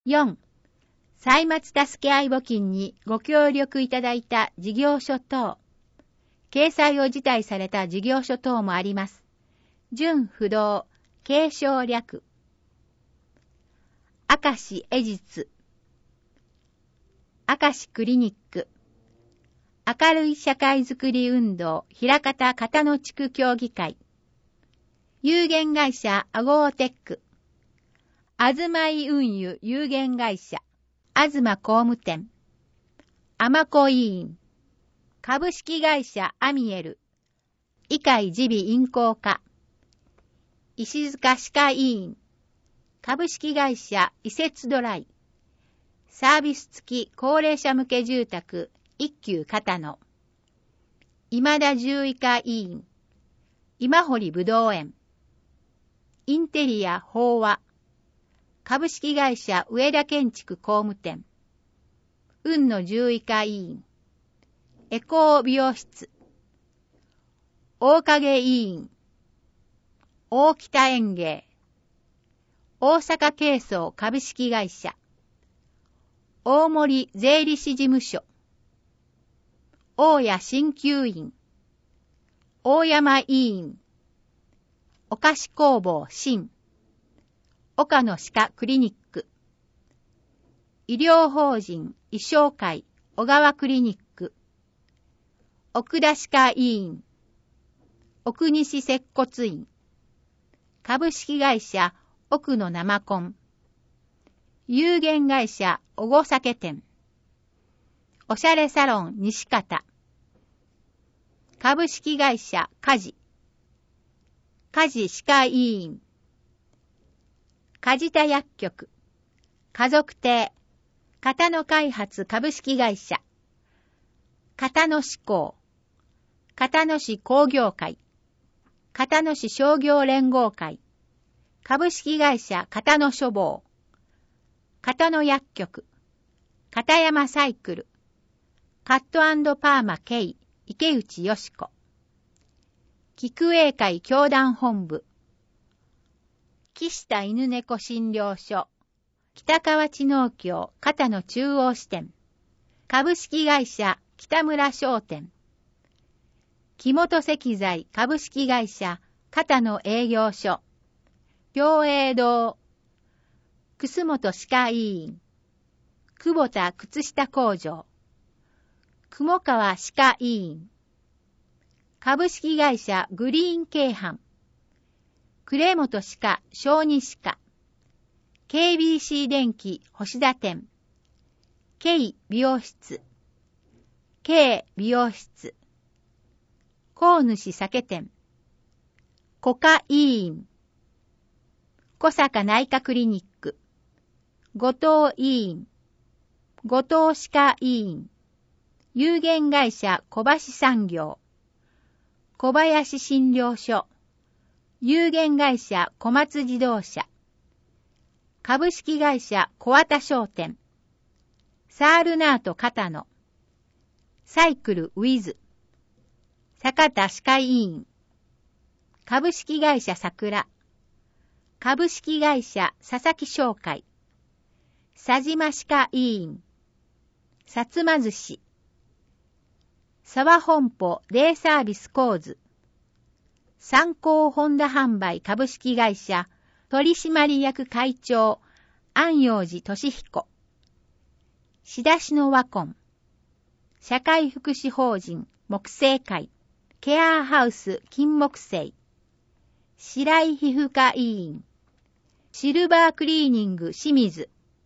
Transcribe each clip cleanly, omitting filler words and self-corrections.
4. 歳末助け合い募金にご協力いただいた事業所等。掲載を辞退された事業所等もあります。準不動、継承略。明石絵実。明石クリニック。明るい社会づくり運動、枚方片野地区協議会。有限会社アゴーテック。あずまい運輸有限会社。東工務店。アマコ委員。株式会社アミエル。医会耳鼻咽喉科。石塚歯科医院。株式会社移設ドライ。サービス付き高齢者向け住宅一級片野。今田獣医科医院。今堀ぶどう園。インテリア法和。株式会社上田建築工務店。雲野獣医科医院。エコー美容室。大影医院。大北園芸。大阪軽装株式会社。大森税理士事務所。大谷鍼灸院。大山医院。お菓子工房新。岡野歯科クリニック。医療法人医商会小川クリニック。奥田歯科医院。奥西接骨院。株式会社奥野生コン。有限会社小御酒店。おしゃれサロン西方。株式会社家事。家事歯科医院。梶田薬局。家族亭。片野開発株式会社。片野志向。片野市工業会。片野市商業連合会。株式会社片野書房。片野薬局。片山サイクル。カット&パーマ K 池内よし子。菊英会教団本部。岸田犬猫診療所。北河内農協片野中央支店。株式会社北村商店。木本石材株式会社片野営業所。共栄堂。楠本歯科医院。久保田靴下工場。雲川歯科医院。株式会社グリーン京阪。呉本歯科小児歯科。KBC 電機星田店。K 美容室。K 美容室。河主酒店。小科医院。小坂内科クリニック。後藤医院。後藤歯科医院。有限会社小橋産業。小林診療所。有限会社小松自動車。株式会社小綿商店。サールナート片野。サイクルウィズ。坂田歯科医院。株式会社桜。株式会社佐々木商会。佐島歯科医院。薩摩寿司。沢本舗デイサービスコーズ。三幸ホンダ販売株式会社取締役会長安養寺俊彦。仕出しのワコン。社会福祉法人木星会。ケアハウス金木星。白井皮膚科医院。シルバークリーニング清水。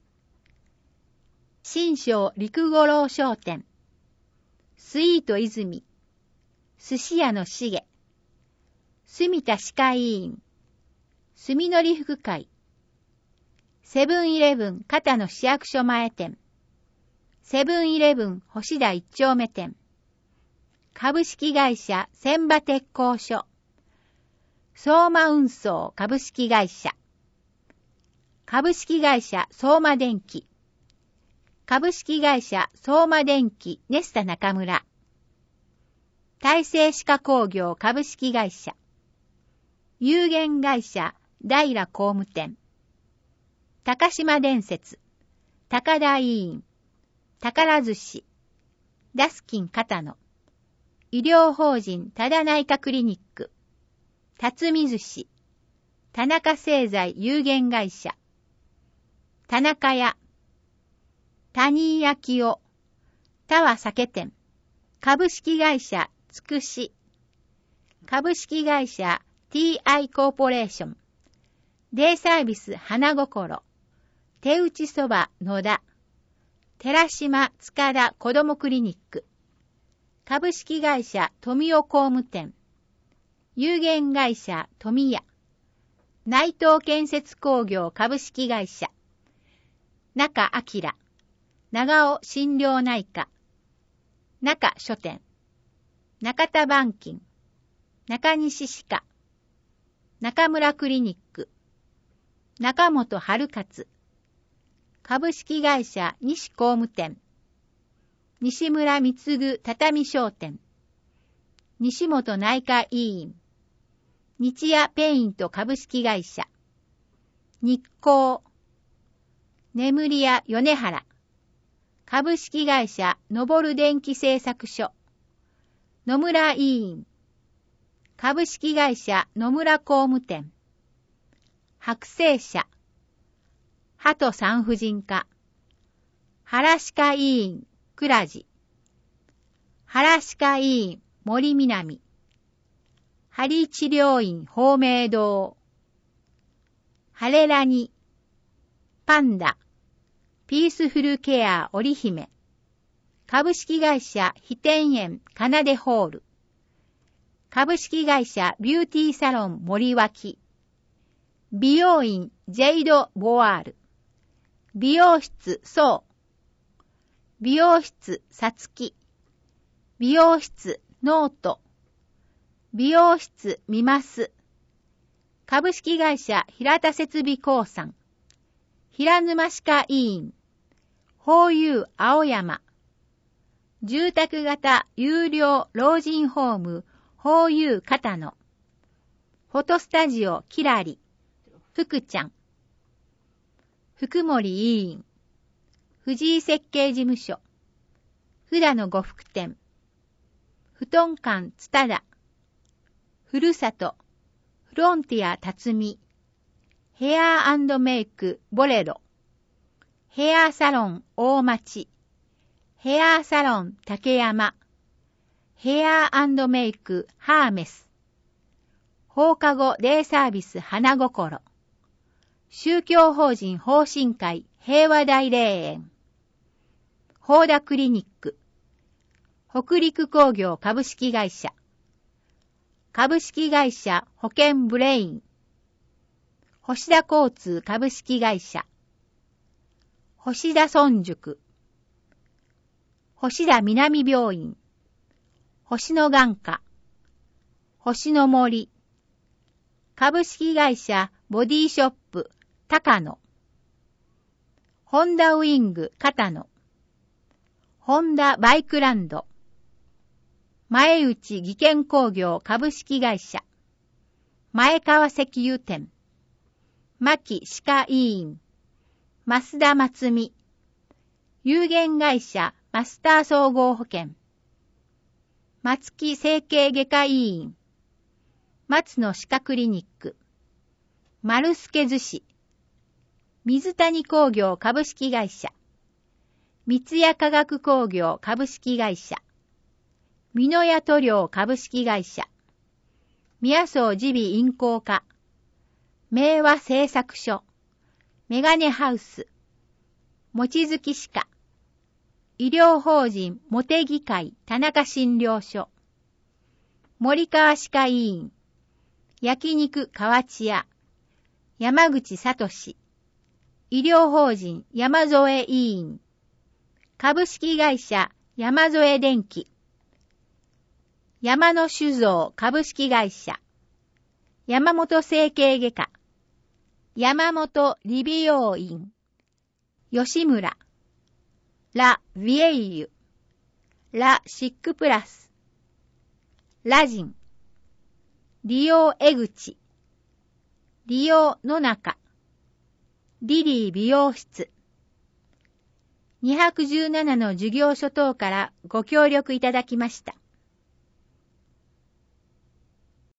新庄陸五郎商店。スイート泉。寿司屋のしげ。住田歯科医院。住のり福会。セブンイレブン片野市役所前店。セブンイレブン星田一丁目店。株式会社千葉鉄工所。相馬運送株式会社。株式会社相馬電機。株式会社相馬電機ネスタ中村。大成歯科工業株式会社。有限会社平工務店。高島伝説高田医院、宝寿司、ダスキン片野、医療法人多田内科クリニック、辰巳寿司、田中製材有限会社、田中屋、谷井焼夫、田和酒店、株式会社つくし、株式会社 TI コーポレーション、デイサービス花心、手打ちそば野田、寺島塚田子どもクリニック、株式会社富代工務店、有限会社富谷、内藤建設工業株式会社、中明、長尾診療内科、中書店、中田板金、中西歯科、中村クリニック、中本春勝、株式会社西工務店、西村貢ぐ畳商店、西本内科医院、日夜ペイント株式会社、日光、眠り屋米原、株式会社のぼる電気製作所、野村医院、株式会社野村工務店、白生社、鳩産婦人科、原歯科医院、倉地、原歯科医院、森南、針治療院、芳明堂、ハレラニ、パンダ、ピースフルケア織姫、株式会社飛天園かなでホール、株式会社ビューティーサロン森脇、美容院ジェイド・ボワール、美容室ソウ、美容室さつき、美容室ノート、美容室みます、株式会社平田設備興産、平沼歯科医院、ホーユー青山、住宅型有料老人ホーム、ホーユー片野、フォトスタジオキラリ、福ちゃん、福森委員、藤井設計事務所、富田の呉服店、布団館つただ、ふるさと、フロンティア辰巳、ヘア&メイクボレロ、ヘアサロン大町、ヘアサロン竹山、ヘア&メイクハーメス、放課後デイサービス花心、宗教法人法神会平和大霊園、ホーダクリニック、北陸工業株式会社、株式会社保険ブレイン、星田交通株式会社、星田村塾、星田南病院、星の眼科、星の森、株式会社ボディショップ高野、ホンダウィング片野、ホンダバイクランド、前内技研工業株式会社、前川石油店、牧歯科医院、増田松美、有限会社マスター総合保険、松木整形外科医院、松野歯科クリニック、丸助寿司、水谷工業株式会社、三ツ矢化学工業株式会社、美濃屋塗料株式会社、宮総耳鼻咽喉科、明和製作所、メガネハウス、望月歯科、医療法人茂木会田中診療所、森川歯科医院、焼肉河内屋、山口聡、医療法人山添医院、株式会社山添電機、山野酒造株式会社、山本整形外科、山本理美容院、吉村、ラ・ヴィエイユ、ラ・シックプラス、ラジン、利用江口、利用野中、リリー美容室、 217の事業所等からご協力いただきました。